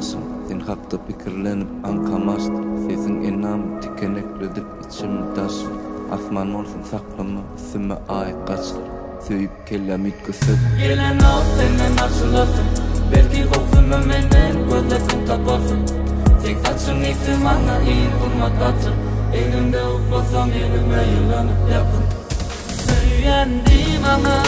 anlamasın. Sen hakda pikirlenip ankamastın. Sesin enam tikenekledip içimi taşır. Asman olsun saklama, üstüme ay kaçır. Söyüp kellem itkisip gelen al senden açılasın. Belki koksumu menden gözlesin tapasın. Tek saçın isim ana in bulmaktadır. Elimde uklasam elime yılanıp yapın. Söylendim ana,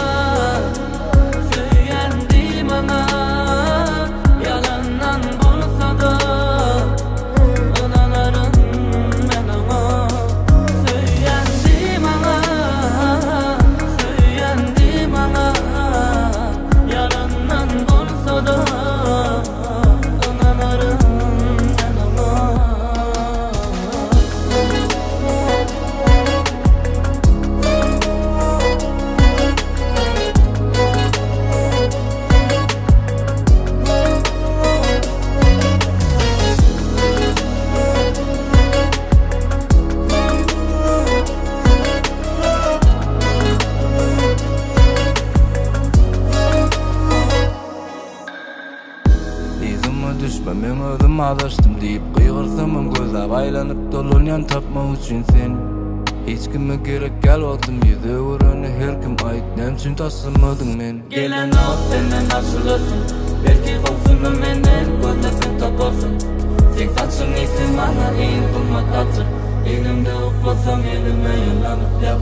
söylendim ana. Yalandan bulsa da inanırım ben ona. Söylendim ana, söylendim ana. Yalandan bulsa da inanırım ben ona. Düşme men özüm adaştım deyip kıygırsamam göze baylanıp dolunyan tapmak üçün seni. Hiç kime gerek gel oldum yüze vurunu her kim ait nemsin tasımadın men. Gelen al senden açılasın. Belki koksumu menden gözlesin tapasın. Tek saçın isim ana in bulmaktadır. Elimde uklasam elime yılanıp